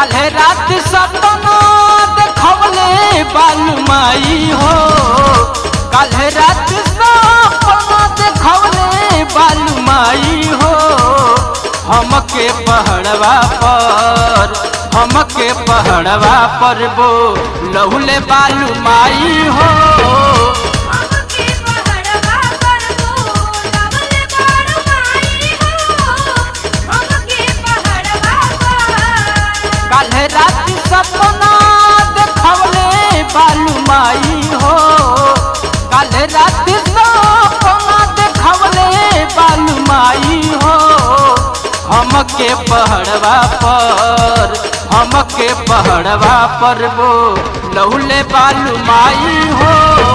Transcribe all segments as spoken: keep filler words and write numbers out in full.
काल्हे रात सपना देखवले बालू माई हो, काल्हे रात सपना देखवले बालू माई हो। हमके पहाड़वा पर हमके पहाड़वा पर वो लहुले बालू माई हो। काल्हे रात सपना देखवले बालू माई हो, काल्हे रात सपना देखवले बालू माई हो। हमके पहाड़वा पर हमके पहाड़वा पर वो लहुले बालू माई हो।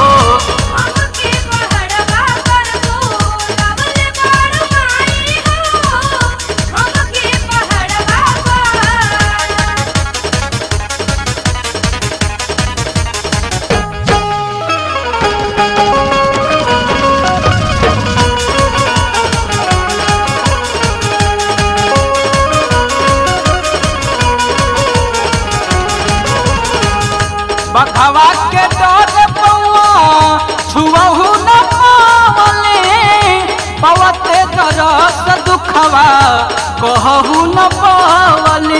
बघवा के डर पौआ छुअहू न पावले, पवते दरस दुखवा कहू न पावले।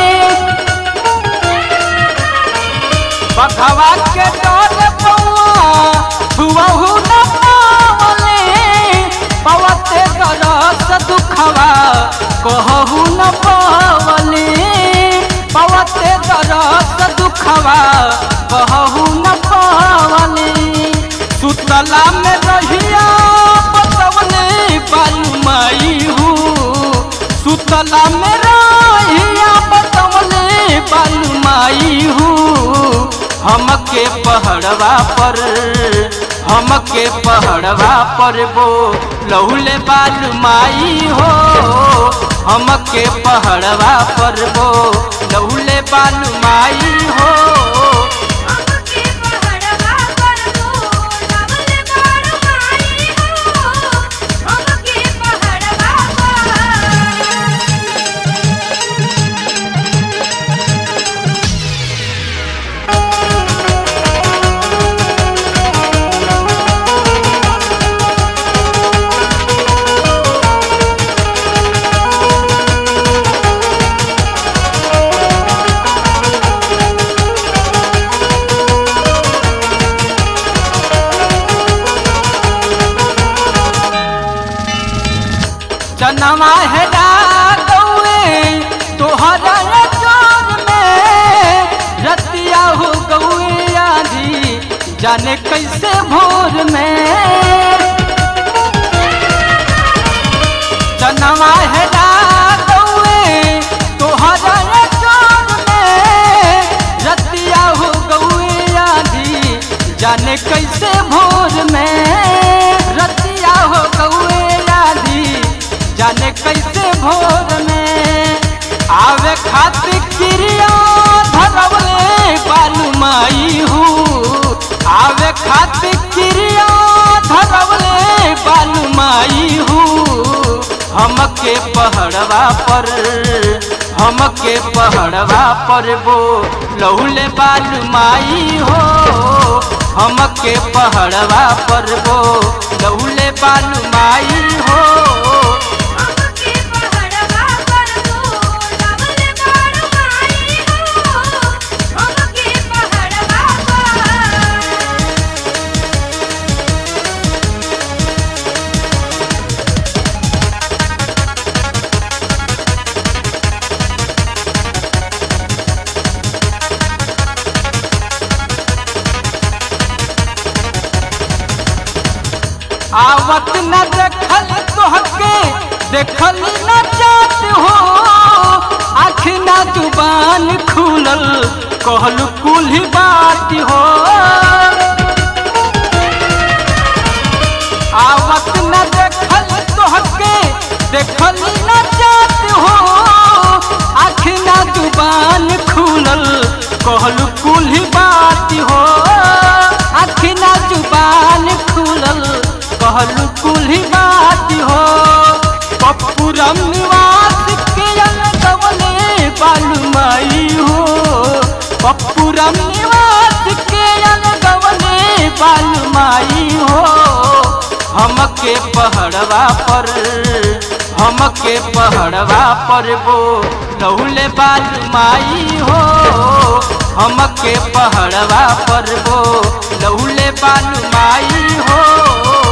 बघवा के डर पौआ छुअहू न पावले, पवते दरस दुखवा कहू न पावले। पवते दरस दुखवा कहू न पावले। सुतला में रहिया बतवले बालू माई हूँ, सुतला में रहिया बतवले बालू माई हूँ। हमके पहाड़वा पर हमके पहाड़वा पर वो लहुले बालू माई हो। हमके पहाड़वा पर वो लहुले बालू माई हो। चनवा है गौए तोहरा चोर में, रतिया हो गौए आधी जाने कैसे भोर में। चनवा है गौए तोहरा चोर में, रतिया हो गौए आधी जाने कैसे भोर में। रतिया हो गौए आधी जाने कैसे भोर में। आवे खातिर क्रिया धरवले बालू माई हूँ, आवे खातिर क्रिया धरवले बालू माई हूँ। हमके पहाड़वा पर हमके पहाड़वा पर वो लहुले बालू माई हो। हमके पहाड़वा पर वो लहुले बालू माई हो। आवत न देखल तोहके देखल न जात हो, आँख न जुबान खुलल कहलू कुल बात हो। आवत न देखल तोहके देखल न जात हो, आँख न जुबान खुलल कहलू कुल बात हो। आँख न जुबान खुलल कहलू कुल बात हो। पप्पूरम निवास के बालू माई पप्पूरम निवास के अलगवले बालू माई हो हमके पहाड़वा पर हमके पहाड़वा पर वो लहुले बालू माई हो हमके पहाड़वा पर वो लहुले बालू माई हो।